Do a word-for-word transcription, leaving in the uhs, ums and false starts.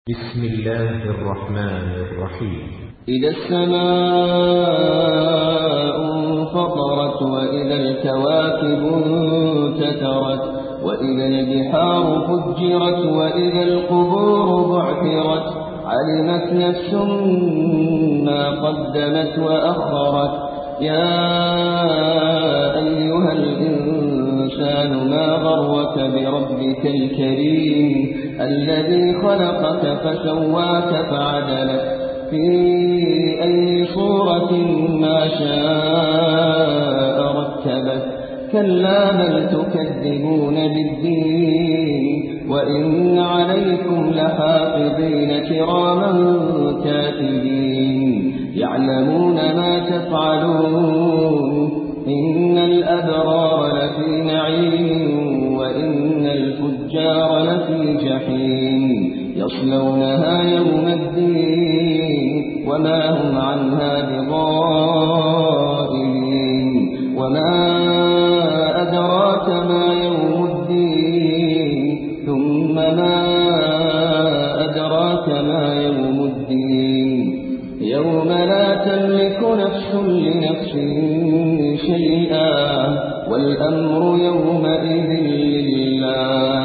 بسم الله الرحمن الرحيم. إذا السماء انفطرت وإذا الكواكب انتثرت وإذا البحار فجرت وإذا القبور بعثرت علمت نفس ما قدمت وأخرت يا أيها الإنسان ما غرك بربك الكريم الذي خلقك فسواك فعدلك في أي صورة ما شاء ركبك كلا بل تكذبون بالدين وإن عليكم لحافظين كراما كاتبين يعلمون ما تفعلون إن الأبرار لفي نعيم وإن الفجار لفي جحيم يصلونها يوم الدين وما هم عنها بغائبين وما أدراك ما يوم الدين ثم ما أدراك ما يوم الدين يوم لا تملك نفس لنفس شيئا والأمر يومئذ لله